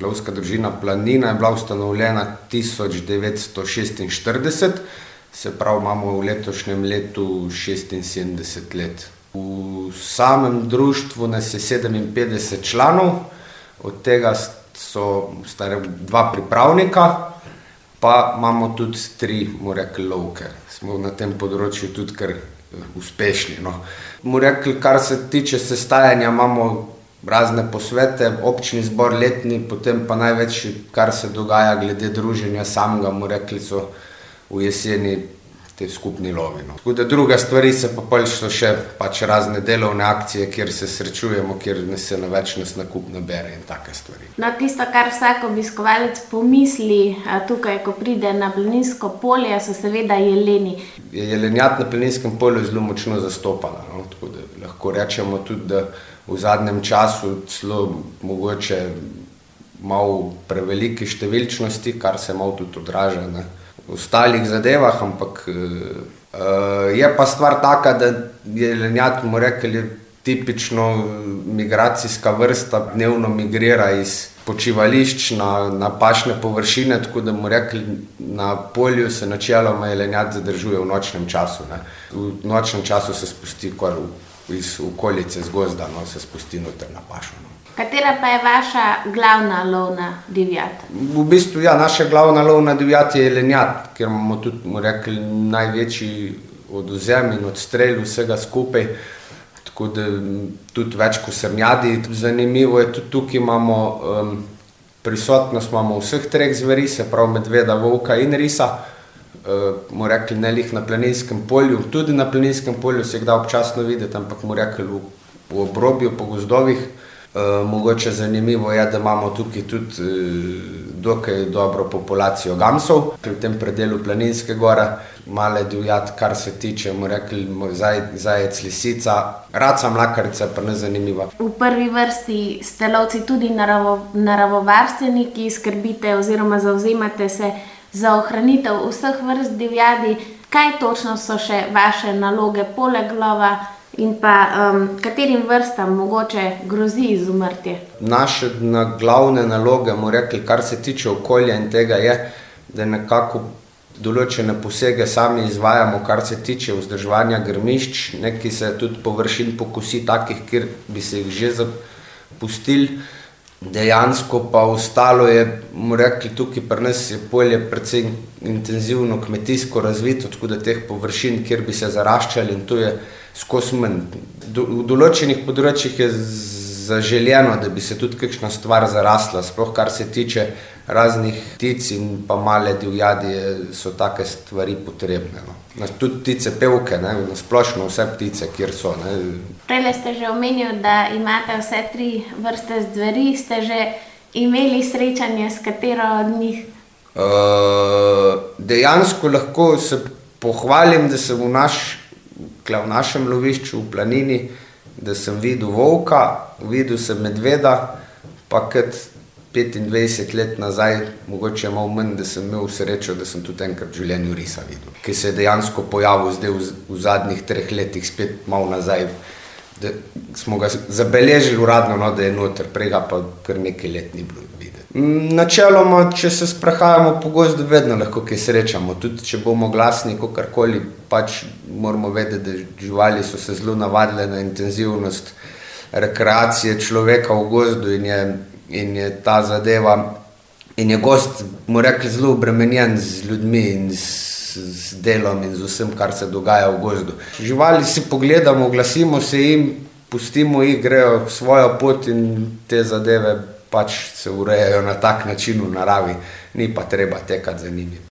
Lovska družina Planina je bila ustanovljena 1946, se pravi, imamo v letošnjem letu 76 let. V samem društvu nas je 57 članov, od tega so dva pripravnika, pa imamo tudi 3, bomo rekli, lovke. Smo na tem področju tudi kar uspešni. Bomo rekli, kar se tiče sestajanja, imamo razne posvete, občni zbor letni, potem pa največ, kar se dogaja glede druženja samega, bomo rekli, so v jeseni te skupni lovi. Tako da druga stvari se pa so še pač razne delovne akcije, kjer se srečujemo, kjer se več nas nakup nabere in take stvari. No, tisto, kar vsak obiskovalec pomisli tukaj, ko pride na Planinsko polje, so seveda jeleni. Jelenjad na Planinskem polju je zelo močno zastopana, tako da lahko rečemo tudi, da v zadnjem času celo mogoče malo prevelike številčnosti, kar se malo tudi odraža na ostalih zadevah, ampak je pa stvar taka, da jelenjad, bomo rekli, tipično migracijska vrsta, dnevno migrira iz počivališč na pašne površine, tako da bomo rekli, na polju se načeloma jelenjad zadržuje v nočnem času. V nočnem času se spusti iz okolice, z gozda, se spusti noter na pašo. Katera pa je vaša glavna lovna divjad? V bistvu, ja, naša glavna lovna divjad je jelenjad, ker imamo tudi, bomo rekli, največji odvzem in odstrel vsega skupaj, tako da tudi več kot srnjadi. Zanimivo je, tudi tukaj imamo prisotnost vseh 3 zveri, se pravi medveda, volka in risa. Bomo rekli, ne lih na Planinskem polju, tudi na Planinskem polju se da občasno videti, ampak bomo rekli v obrobju, po gozdovih. Mogoče zanimivo je, da imamo tukaj tudi dokaj dobro populacijo gamsov, v tem predelu Planinske gore, male divjad, kar se tiče, bomo rekli, zajec, lisica, raca, mlakarica, pa ne zanimiva. V prvi vrsti ste lovci tudi naravovarstveniki, skrbite oziroma zavzemate se za ohranitev vseh vrst divjadi. Kaj točno so še vaše naloge poleg lova? In pa katerim vrstam mogoče grozi izumrtje? Naše glavne naloge, bomo rekli, kar se tiče okolja in tega je, da nekako določene posege sami izvajamo, kar se tiče vzdrževanja grmišč, nekaj se tudi površin pokosi takih, kjer bi se jih že zapustili. Dejansko pa ostalo je, bomo rekli, tukaj pri nas je polje precej intenzivno kmetijsko razvito, tako da teh površin, kjer bi se zaraščali, in to je skozi manj. V določenih področjih je zaželjeno, da bi se tudi kakšna stvar zarasla, sploh kar se tiče raznih ptic in pa male divjadi, so take stvari potrebne. Tudi ptice pevke, splošno vse ptice, kjer so. Prejle ste že omenili, da imate vse 3 vrste zveri. Ste že imeli srečanje s katero od njih? Dejansko lahko se pohvalim, da sem v našem lovišču v Planini, da sem videl volka, videl sem medveda, pa kot 25 let nazaj, mogoče malo manj, da sem imel srečo, da sem tudi enkrat v življenju risa videl, ki se je dejansko pojavil zdaj v zadnjih 3 letih, spet malo nazaj, da smo ga zabeležili uradno, da je noter, prej ga pa kar nekaj let ni bilo videti. Načeloma, če se sprehajamo po gozdu, vedno lahko kaj srečamo, tudi če bomo glasni, kakorkoli, pač moramo vedeti, da živali so se zelo navadile na intenzivnost rekreacije človeka v gozdu in je ta zadeva, in je gozd, bomo rekli, zelo obremenjen z ljudmi in z delom in z vsem, kar se dogaja v gozdu. Živali si pogledamo, oglasimo se jim, pustimo jih, grejo svojo pot in te zadeve pač se urejajo na tak način v naravi, ni pa treba tekati za njimi.